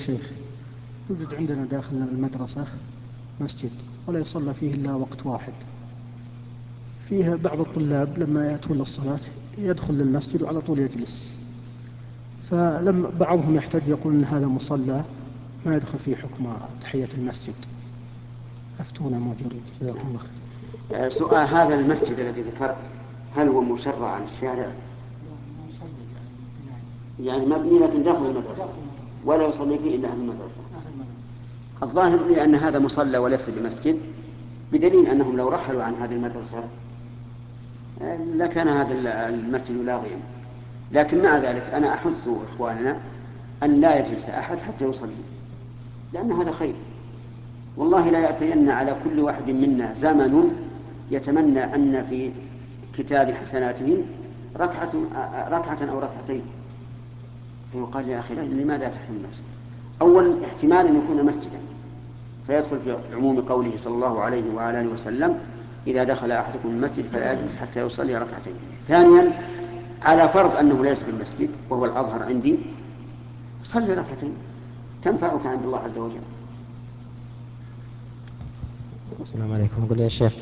الشيخ، يوجد عندنا داخل المدرسة مسجد ولا يصلى فيه إلا وقت واحد. فيه بعض الطلاب لما يأتون للصلاة يدخل للمسجد وعلى طول يجلس، فلما بعضهم يحتج يقول أن هذا مصلى ما يدخل فيه حكم تحية المسجد. أفتونا موجودين جزاكم الله خير. سؤال: هذا المسجد الذي ذكرت هل هو مشرع عن الشارع؟ يعني مبني لكن داخل المدرسة ولا يصلي فيه إلا أهل المدرسة. الظاهر لي أن هذا مصلى وليس بمسجد، بدليل أنهم لو رحلوا عن هذه المدرسة لكان هذا المسجد لاغيا. لكن مع ذلك أنا أحث إخواننا أن لا يجلس أحد حتى يصلي، لأن هذا خير. والله لا يأتين على كل واحد منا زمن يتمنى أن في كتاب حسناته ركعة أو ركعتين، فيقال يا أخي لماذا تحرم نفسك؟ أولا احتمال أن يكون مسجدا فيدخل في عموم قوله صلى الله عليه وعلى آله وسلم: إذا دخل أحدكم المسجد فلا يجلس حتى يصلي ركعتين. ثانيا، على فرض أنه ليس بالمسجد وهو الأظهر عندي، صلي ركعتين تنفعك عند الله عز وجل. السلام عليكم. أقول يا شيخ